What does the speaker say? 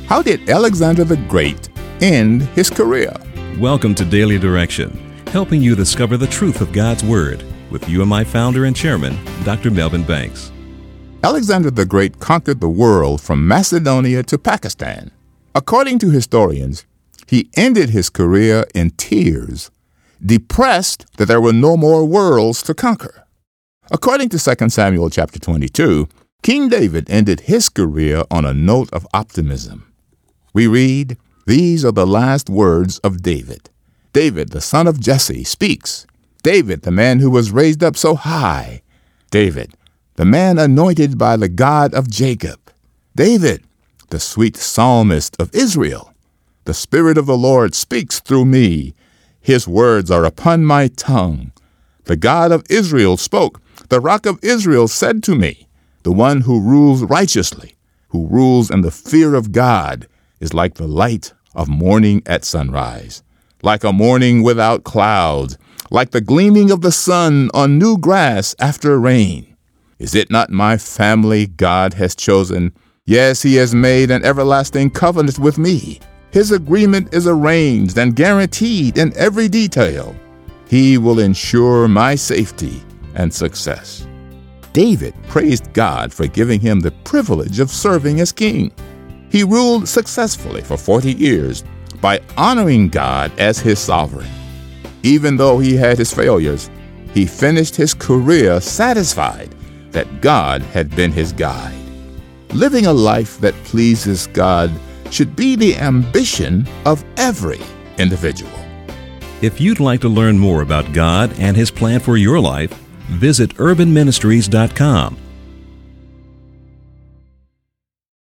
How did Alexander the Great end his career? Welcome to Daily Direction, helping you discover the truth of God's Word with UMI founder and chairman, Dr. Melvin Banks. Alexander the Great conquered the world from Macedonia to Pakistan. According to historians, he ended his career in tears, depressed that there were no more worlds to conquer. According to 2 Samuel chapter 22, King David ended his career on a note of optimism. We read, "These are the last words of David. David, the son of Jesse, speaks. David, the man who was raised up so high. David, the man anointed by the God of Jacob. David, the sweet psalmist of Israel. The Spirit of the Lord speaks through me. His words are upon my tongue. The God of Israel spoke. The Rock of Israel said to me, the one who rules righteously, who rules in the fear of God, is like the light of morning at sunrise, like a morning without clouds, like the gleaming of the sun on new grass after rain. Is it not my family God has chosen? Yes, he has made an everlasting covenant with me. His agreement is arranged and guaranteed in every detail. He will ensure my safety and success." David praised God for giving him the privilege of serving as king. He ruled successfully for 40 years by honoring God as his sovereign. Even though he had his failures, he finished his career satisfied that God had been his guide. Living a life that pleases God should be the ambition of every individual. If you'd like to learn more about God and His plan for your life, visit urbanministries.com